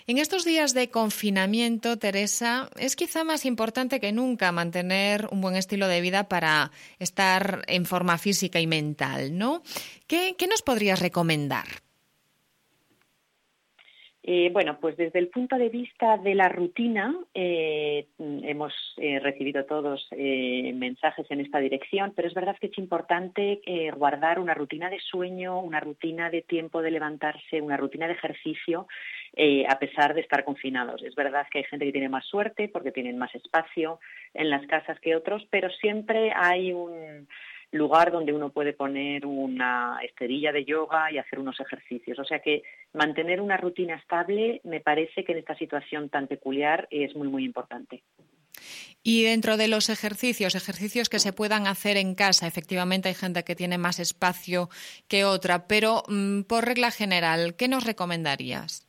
En estos días de confinamiento, Teresa, es quizá más importante que nunca mantener un buen estilo de vida para estar en forma física y mental, ¿no? ¿Qué nos podrías recomendar? Bueno, pues desde el punto de vista de la rutina, hemos recibido todos mensajes en esta dirección, pero es verdad que es importante guardar una rutina de sueño, una rutina de tiempo de levantarse, una rutina de ejercicio, a pesar de estar confinados. Es verdad que hay gente que tiene más suerte porque tienen más espacio en las casas que otros, pero siempre hay un lugar donde uno puede poner una esterilla de yoga y hacer unos ejercicios. O sea que mantener una rutina estable me parece que en esta situación tan peculiar es muy, muy importante. Y dentro de los ejercicios que se puedan hacer en casa, efectivamente hay gente que tiene más espacio que otra, pero por regla general, ¿qué nos recomendarías?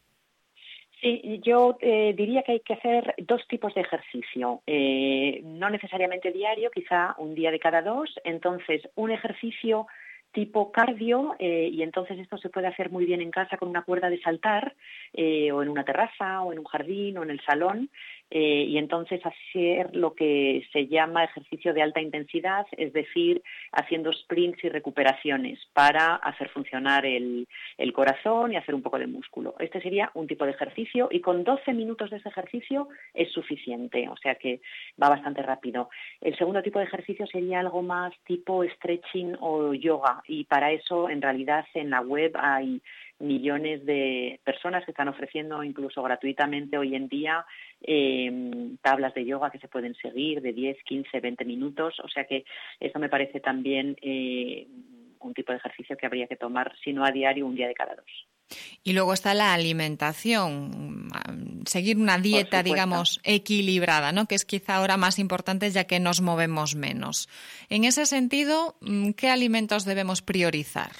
Sí, yo diría que hay que hacer dos tipos de ejercicio, no necesariamente diario, quizá un día de cada dos. Entonces, un ejercicio tipo cardio, y entonces esto se puede hacer muy bien en casa con una cuerda de saltar, o en una terraza, o en un jardín, o en el salón, y entonces hacer lo que se llama ejercicio de alta intensidad, es decir, haciendo sprints y recuperaciones para hacer funcionar el corazón y hacer un poco de músculo. Este sería un tipo de ejercicio y con 12 minutos de ese ejercicio es suficiente, o sea que va bastante rápido. El segundo tipo de ejercicio sería algo más tipo stretching o yoga, y para eso en realidad en la web hay millones de personas que están ofreciendo incluso gratuitamente hoy en día tablas de yoga que se pueden seguir de 10, 15, 20 minutos, o sea que eso me parece también un tipo de ejercicio que habría que tomar, si no a diario, un día de cada dos. Y luego está la alimentación, seguir una dieta, digamos, equilibrada, ¿no? Que es quizá ahora más importante ya que nos movemos menos. En ese sentido, ¿qué alimentos debemos priorizar?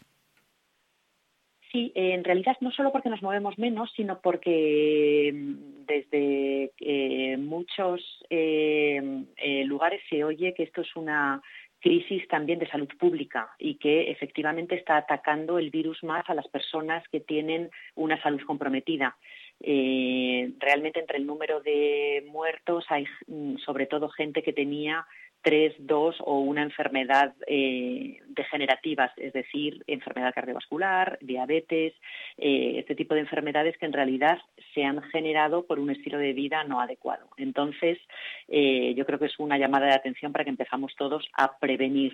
Sí, en realidad no solo porque nos movemos menos, sino porque desde muchos lugares se oye que esto es una crisis también de salud pública y que efectivamente está atacando el virus más a las personas que tienen una salud comprometida. Realmente entre el número de muertos hay sobre todo gente que tenía 3, 2 o una enfermedad degenerativa, es decir, enfermedad cardiovascular, diabetes, este tipo de enfermedades que en realidad se han generado por un estilo de vida no adecuado. Entonces, yo creo que es una llamada de atención para que empezamos todos a prevenir.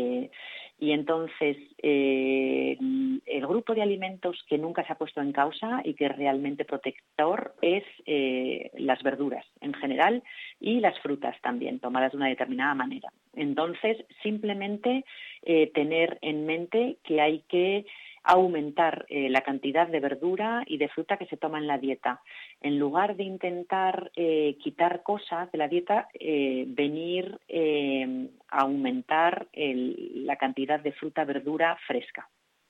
Y entonces, el grupo de alimentos que nunca se ha puesto en causa y que es realmente protector es las verduras en general y las frutas también, tomadas de una determinada manera. Entonces, simplemente tener en mente que hay que aumentar la cantidad de verdura y de fruta que se toma en la dieta. En lugar de intentar quitar cosas de la dieta, venir a aumentar la cantidad de fruta, verdura fresca.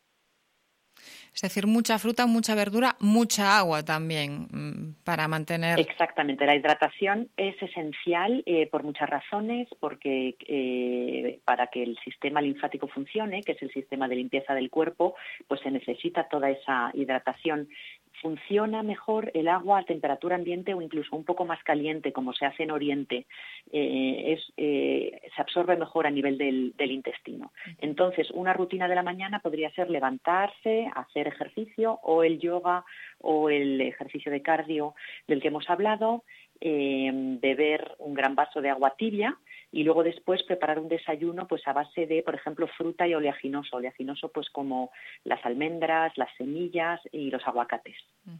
Es decir, mucha fruta, mucha verdura, mucha agua también para mantener. Exactamente, la hidratación es esencial por muchas razones, porque para que el sistema linfático funcione, que es el sistema de limpieza del cuerpo, pues se necesita toda esa hidratación. Funciona mejor el agua a temperatura ambiente o incluso un poco más caliente, como se hace en Oriente. Se absorbe mejor a nivel del intestino. Entonces, una rutina de la mañana podría ser levantarse, hacer ejercicio o el yoga o el ejercicio de cardio del que hemos hablado, beber un gran vaso de agua tibia y luego después preparar un desayuno pues a base de, por ejemplo, fruta y oleaginoso. Oleaginoso pues como las almendras, las semillas y los aguacates.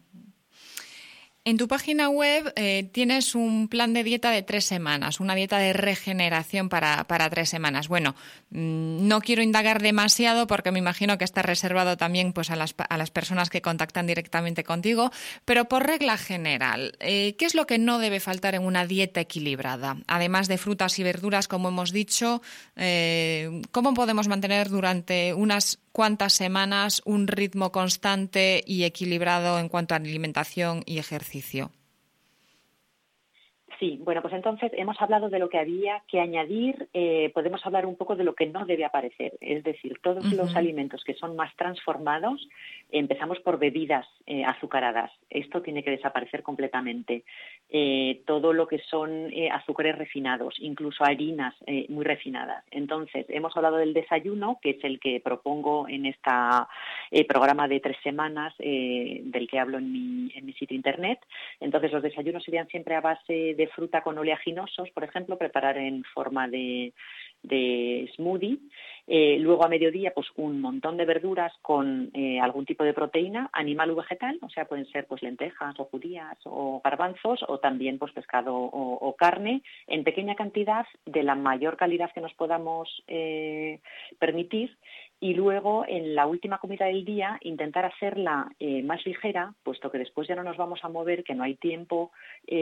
En tu página web tienes un plan de dieta de 3 semanas, una dieta de regeneración para 3 semanas. Bueno, no quiero indagar demasiado porque me imagino que está reservado también pues, a las personas que contactan directamente contigo, pero por regla general, ¿qué es lo que no debe faltar en una dieta equilibrada? Además de frutas y verduras, como hemos dicho, ¿cómo podemos mantener durante unas cuántas semanas un ritmo constante y equilibrado en cuanto a alimentación y ejercicio? Sí, bueno, pues entonces hemos hablado de lo que había que añadir, podemos hablar un poco de lo que no debe aparecer, es decir, todos los alimentos que son más transformados, empezamos por bebidas azucaradas, esto tiene que desaparecer completamente. Todo lo que son azúcares refinados, incluso harinas muy refinadas. Entonces, hemos hablado del desayuno, que es el que propongo en este programa de 3 semanas, del que hablo en mi sitio internet. Entonces, los desayunos serían siempre a base de fruta con oleaginosos, por ejemplo, preparar en forma de smoothie. Luego a mediodía, pues un montón de verduras con algún tipo de proteína, animal o vegetal, o sea, pueden ser pues lentejas o judías o garbanzos, o también pues pescado o carne, en pequeña cantidad, de la mayor calidad que nos podamos permitir. Y luego, en la última comida del día, intentar hacerla más ligera, puesto que después ya no nos vamos a mover, que no hay tiempo,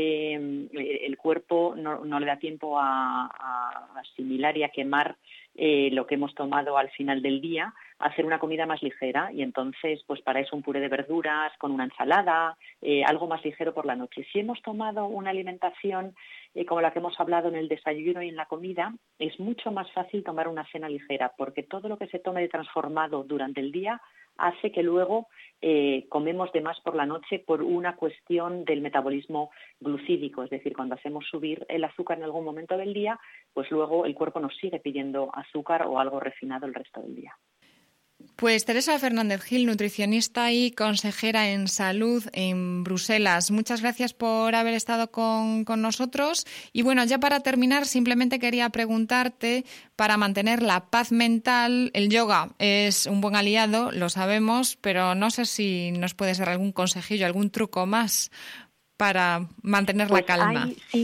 el cuerpo no le da tiempo a asimilar y a quemar lo que hemos tomado al final del día, hacer una comida más ligera. Y entonces, pues para eso un puré de verduras con una ensalada, algo más ligero por la noche. Si hemos tomado una alimentación como la que hemos hablado en el desayuno y en la comida, es mucho más fácil tomar una cena ligera, porque todo lo que se tome de transformado durante el día hace que luego comemos de más por la noche por una cuestión del metabolismo glucídico, es decir, cuando hacemos subir el azúcar en algún momento del día, pues luego el cuerpo nos sigue pidiendo azúcar o algo refinado el resto del día. Pues Teresa Fernández Gil, nutricionista y consejera en salud en Bruselas. Muchas gracias por haber estado con nosotros. Y bueno, ya para terminar, simplemente quería preguntarte, para mantener la paz mental, el yoga es un buen aliado, lo sabemos, pero no sé si nos puedes dar algún consejillo, algún truco más para mantener la calma.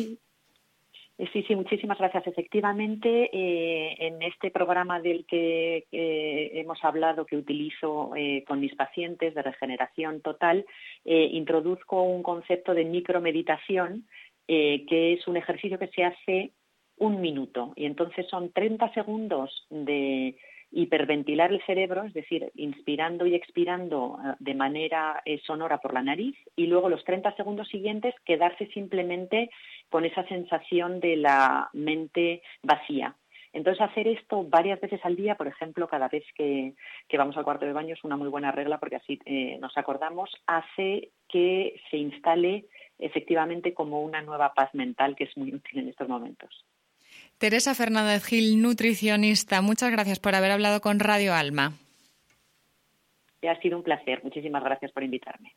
Sí, muchísimas gracias. Efectivamente, en este programa del que hemos hablado, que utilizo con mis pacientes de regeneración total, introduzco un concepto de micromeditación, que es un ejercicio que se hace 1 minuto. Y entonces son 30 segundos de hiperventilar el cerebro, es decir, inspirando y expirando de manera sonora por la nariz, y luego los 30 segundos siguientes quedarse simplemente con esa sensación de la mente vacía. Entonces, hacer esto varias veces al día, por ejemplo, cada vez que vamos al cuarto de baño, es una muy buena regla, porque así nos acordamos, hace que se instale efectivamente como una nueva paz mental, que es muy útil en estos momentos. Teresa Fernández Gil, nutricionista, muchas gracias por haber hablado con Radio Alma. Ha sido un placer. Muchísimas gracias por invitarme.